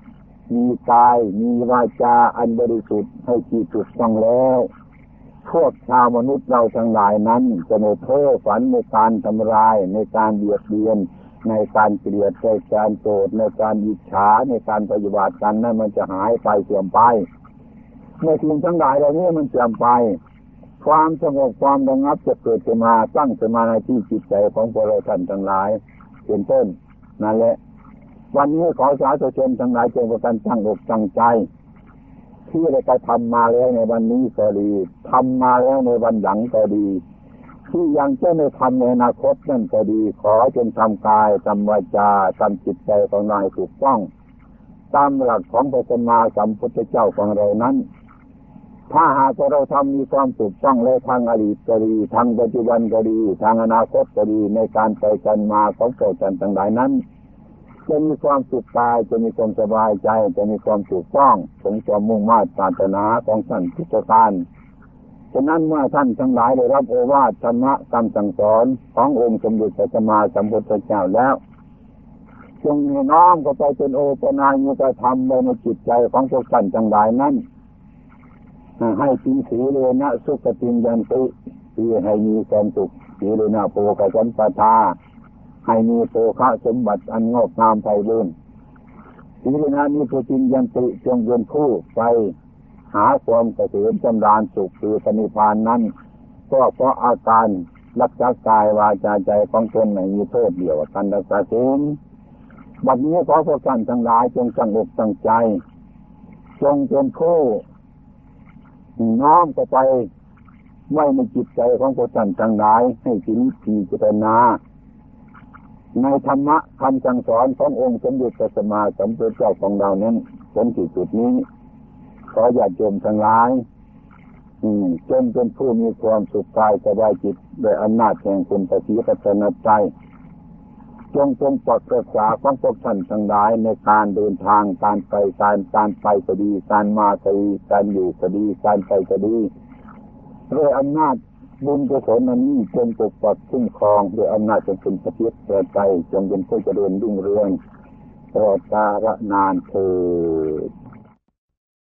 มีกายมีวาจาอันบริสุทธิ์ให้ที่ถูกต้องแล้วพวกชาวมนุษย์เราทั้งหลายนั้นจะไม่เพ้อฝันในการทำลายในการเบียดเบียนในการเกลียดในการโกรธในการอิจฉาในการปฏิบัติกันนั้นมันจะหายไปเสื่อมไปในสิ่งทั้งหลายเหล่านี้มันเสื่อมไปความสงบความระงับจะเกิดขึ้นมาตั้งขึ้นมาในที่จิตใจของพวกเราท่านทั้งหลายเป็นต้นนั่นแหละวันนี้ขอสาธุชนทั้งหลายจงประกันตั้งอกตั้งใจที่ได้กระทำมาแล้วในวันนี้ก็ดีทำมาแล้วในวันหลังก็ดีที่ยังจะไม่ทำในอนาคตนั่นก็ดีขอจงทำกายทำวาจาทำจิตใจของเราให้ถูกต้องตามหลักของพระสัมมาสัมพุทธเจ้าของเรานั้นถ้าหากเราทำมีความถูกต้องและทางอดีตก็ดีทางปัจจุบันก็ดีทางอนาคตก็ดีในการไปกันมาของเราท่านทั้งหลายนั้นจะมีความสุขกายจะมีความสบายใจจะมีความถูกต้องสมความมุ่งมั่นปรารถนาของท่านทุกประการฉะนั้นเมื่อท่านทั้งหลายได้รับโอวาทธรรมะคำสั่งสอนขององค์สมเด็จพระสัมมาสัมพุทธเจ้าแล้วจงน้อมเข้าไปเป็นโอปนายกธรรมในจิตใจของพวกท่านทั้งหลายนั้นให้ปีสีเลนะสุขติยันติคือให้มีความสุขสีเลนะโภคสัมปทาให้มีโภคะสมบัติอันงอกงามไพบูรย์สีเลนะนิพุติยันติจงเป็นผู้ไปหาความเกษมจำราญสุขคือพระนิพพานนั้นก็เพราะอาการรักษากายวาจาใจของตนไม่มีโทษเดียวกันรักษาศีลบัดนี้ขอพวกท่านทั้งหลายจงตั้งอกตั้งใจจงเป็นผู้น้อมเข้าไปไว้ในจิตใจของพวกท่านทั้งหลายให้ถึงพิจารณาในธรรมะคำสั่งสอนขององค์สมเด็จพระสัมมาสัมพุทธเจ้าของเรานั้นจนที่จุดนี้ขอญาติโยมทั้งหลายจงเป็นผู้มีความสุขกายสบายจิตโดยอำนาจแห่งคุณพระศรีรัตนตรัยจงจงปลอดรักษาของพวกท่านทั้งหลายในการเดินทางการไปการการไปก็ดีการมาก็ดีการอยู่ก็ดีการไปก็ดีด้วยอำนาจบุญกุศลนี้จงปกปักคุ้มครองด้วยอำนาจจงเป็นประเทศประใจจงเป็นผู้เจริญรุ่งเรืองตลอดกาลนานเถิด